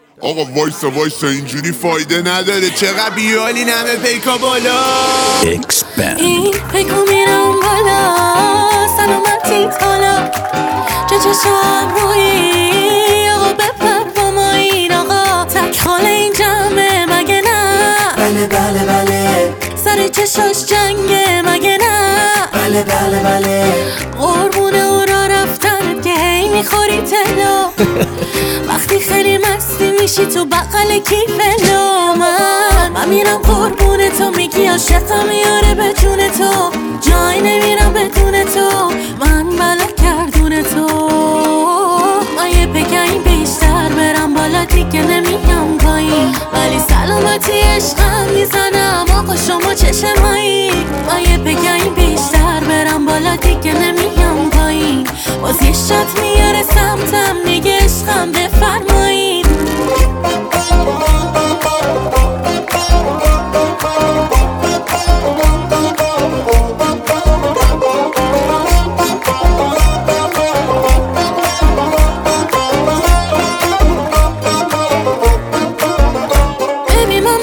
آقا وایسا اینجوری فایده نداره، چقدر بیالی نمه پیکا بالا. این پیکا میرم بالا، سلامتیت حالا چه چشم روی آقا بپر با ما این آقا تک خاله این جمعه مگه نه؟ بله بله بله سر چشاش جنگه مگه نه؟ بله بله بله قربون او را رفتن که هی میخوری تلا وقتی خیلی مستی میشی تو بغل کیفلا. من میرم قربون تو، میگی عاشقم میاره به جون تو، جای نمیرم بدون تو، من بلا کردون تو. من یه بگیم بیشتر برم بالا دیگه نمیام پایین، ولی سلامتی عشقم میزنم آقا شما چشمایی. من یه بگیم بیشتر برم بالا دیگه نمیام پایین، باز یه شات میاره سمتم میگه عشقم بفرمایین. ببین من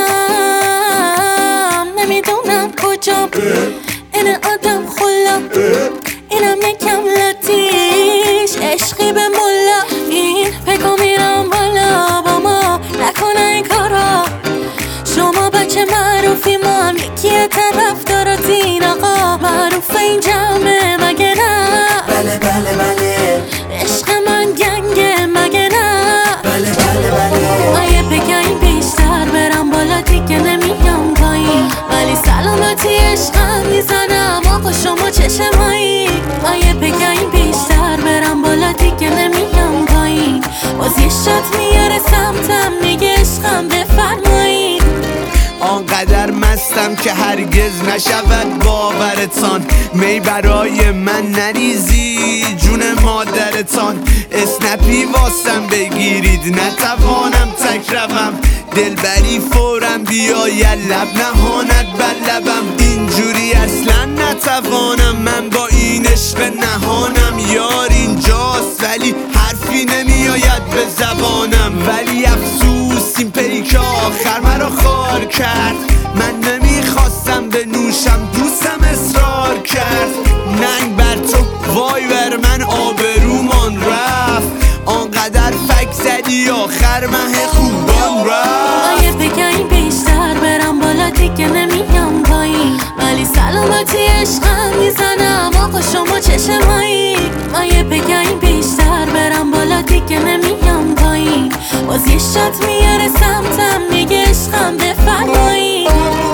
مستم نمیدونم کجام، این آدم خلا اینم یکم لاتیش عشقی به ملا. این پیکا میرم بالا با ما نکنه این کارا، شما بچه معروفی ما هم یکی طرف دارات این آقا معروف این جمعه مگه نه؟ بله بله بله عشق من گنگه مگه نه؟ بله بله بله من یه بگیم بیشتر برم بالا دیگه نمیام پایین، ولی سلامتی عشقم میزنم آقا شما چشمایی. من یه بگیم بیشتر برم بالا دیگه نمیام پایین، باز یه شات میاره سمتم میگه عشقم بفرمایین. آنقدر مستم که هرگز نشود باورتان، می برای من نریزی جون مادرتان، اسنپی واسم بگیرید نتوانم تک روم، دلبری فورم بیا لب نهاند بر لبم، اینجوری اصلا نتوانم من با این عشق نهانم. یار اینجاست ولی حرفی نمیآید به زبانم، ولی افسوس این پیکا آخر مرا خار کرد، من نمیخواستم بنوشم دوستم اصرار کرد، ننگ بر تو وای بر من آبرومان رفت، آنقدر فک زدی آخر مه خوبان رفت. یه بگیم بیشتر برم بالا دیگه نمیام پایین، ولی سلامتی عشقم میزنم آقا شما چشمایی. من یه بگیم بیشتر برم بالا دیگه نمیام پایین، باز یه شات میاره سمتم میگه عشقم بفرمایین.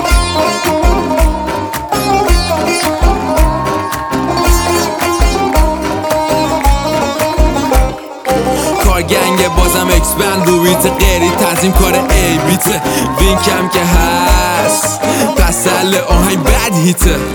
گنگ بازم اکسپند رو بیت غیری تنظیم کار ای بیته، وینکم که هست پسل آهنگ بد هیته.